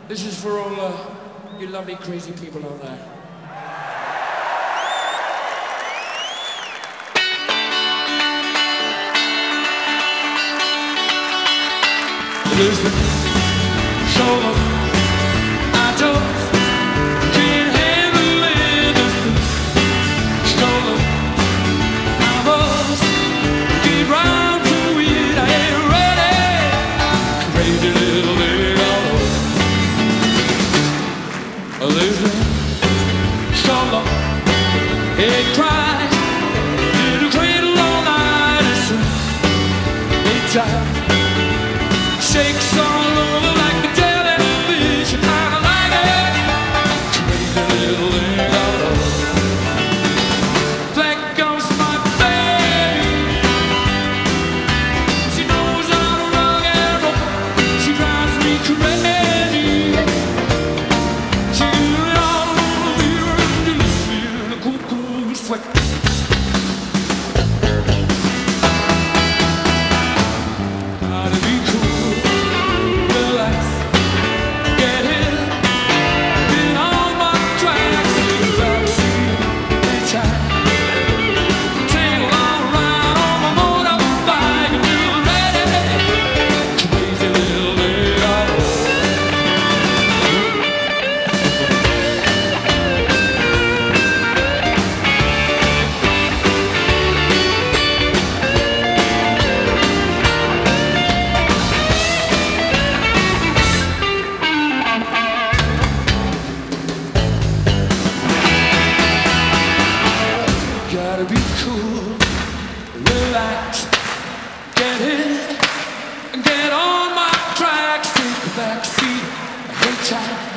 This is for all you lovely crazy people out there. Listen, show them I just can't handle it. Listen, show them I must get round to it. I ain't ready, crazy little girl. Listen, show them it cries in the cradle all night. Listen, it times. Shakes all over like a jellyfish. I kinda like it. Crazy little thing. There goes my baby. She knows how to rock and roll. She drives me crazy. She all over me and just feel the cool, cool sweat. Gotta be cool. Gotta be cool, relax, get in, and get on my tracks, take a backseat, hang tight.